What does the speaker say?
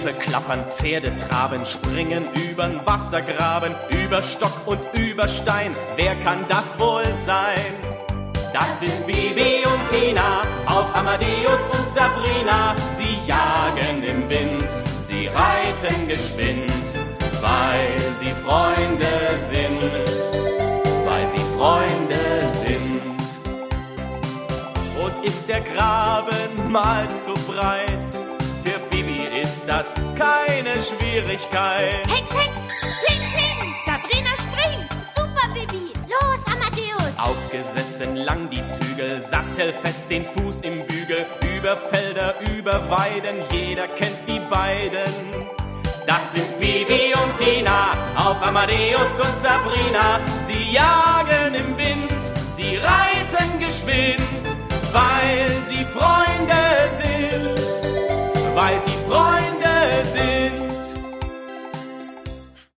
Rosse klappern, Pferde traben, springen übern Wassergraben, über Stock und über Stein. Wer kann das wohl sein? Das sind Bibi und Tina, auf Amadeus und Sabrina. Sie jagen im Wind, sie reiten geschwind, weil sie Freunde sind, weil sie Freunde sind. Und ist der Graben mal zu breit, für Bibi ist das keine Schwierigkeit. Hex, Hex, Pling, Pling, Sabrina spring, super Bibi, los Amadeus. Aufgesessen lang die Zügel, sattelfest den Fuß im Bügel, über Felder, über Weiden, jeder kennt die beiden. Das sind Bibi und Tina, auf Amadeus und Sabrina. Sie jagen im Wind, sie reiten geschwind, weil sie Freunde sind, weil sie Freunde sind.